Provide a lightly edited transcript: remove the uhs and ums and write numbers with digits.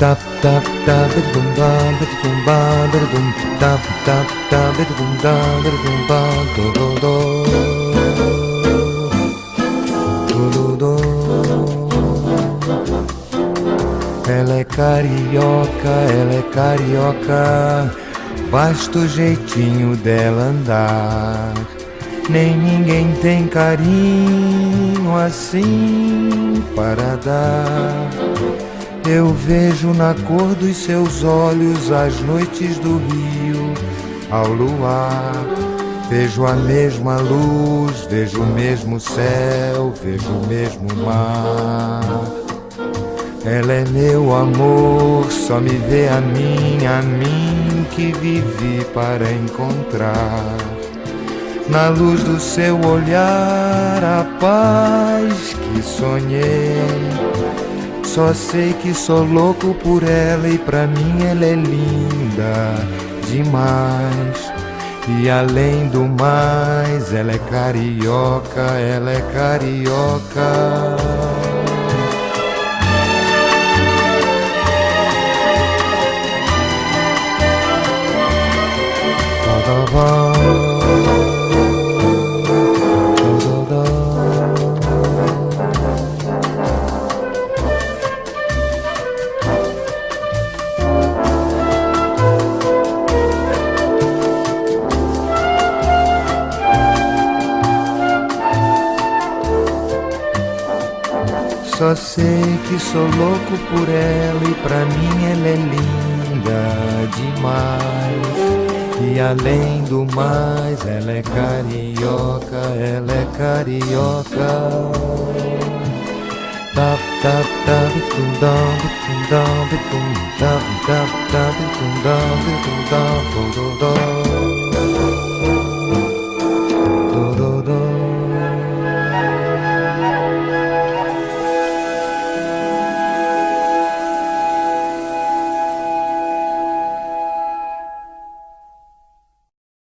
Tap tap tap bidum bam bidum bam bidum tap tap tap bidum bam bidum bam do do do do. Ela é carioca, basta o jeitinho dela andar. Nem ninguém tem carinho assim para dar. Eu vejo na cor dos seus olhos as noites do rio ao luar. Vejo a mesma luz, vejo o mesmo céu, vejo o mesmo mar. Ela é meu amor, só me vê a mim que vivi para encontrar. Na luz do seu olhar, a paz que sonhei. Só sei que sou louco por ela e pra mim ela é linda demais. E além do mais, ela é carioca, ela é carioca. Só sei que sou louco por ela e pra mim ela é linda demais. E além do mais, ela é carioca, ela é carioca. Tap tap tap tum dum tum dum tum tap tap tap tum dum tum dum.